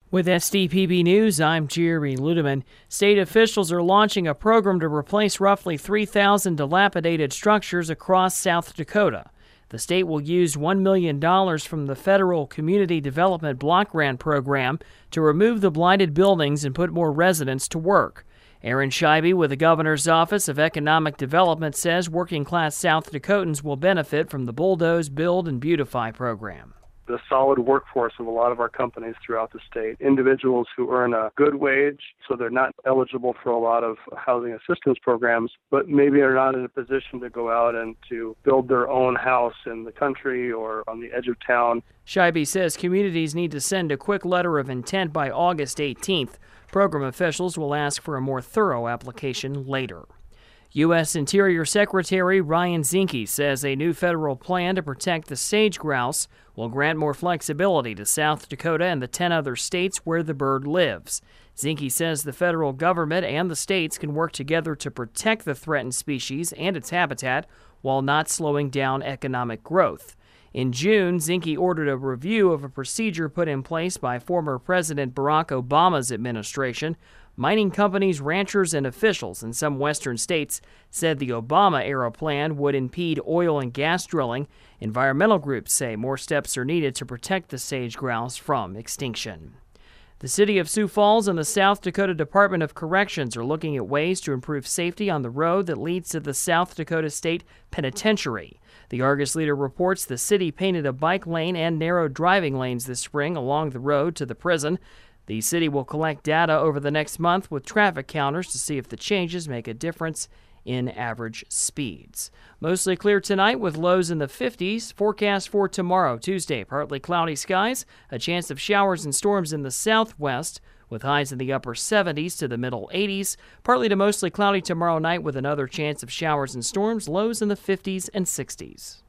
With SDPB News, I'm Jerry Ludeman. State officials are launching a program to replace roughly 3,000 dilapidated structures across South Dakota. The state will use $1 million from the federal Community Development Block Grant Program to remove the blighted buildings and put more residents to work. Aaron Scheibe with the Governor's Office of Economic Development says working-class South Dakotans will benefit from the Bulldoze, Build, and Beautify program. The solid workforce of a lot of our companies throughout the state, individuals who earn a good wage, so they're not eligible for a lot of housing assistance programs, but maybe are not in a position to go out and to build their own house in the country or on the edge of town. Scheibe says communities need to send a quick letter of intent by August 18th. Program officials will ask for a more thorough application later. U.S. Interior Secretary Ryan Zinke says a new federal plan to protect the sage grouse will grant more flexibility to South Dakota and the 10 other states where the bird lives. Zinke says the federal government and the states can work together to protect the threatened species and its habitat while not slowing down economic growth. In June, Zinke ordered a review of a procedure put in place by former President Barack Obama's administration. Mining companies, ranchers, and officials in some western states said the Obama-era plan would impede oil and gas drilling. Environmental groups say more steps are needed to protect the sage grouse from extinction. The city of Sioux Falls and the South Dakota Department of Corrections are looking at ways to improve safety on the road that leads to the South Dakota State Penitentiary. The Argus Leader reports the city painted a bike lane and narrowed driving lanes this spring along the road to the prison. The city will collect data over the next month with traffic counters to see if the changes make a difference in average speeds. Mostly clear tonight with lows in the 50s. Forecast for tomorrow, Tuesday, partly cloudy skies, a chance of showers and storms in the southwest with highs in the upper 70s to the middle 80s. Partly to mostly cloudy tomorrow night with another chance of showers and storms, lows in the 50s and 60s.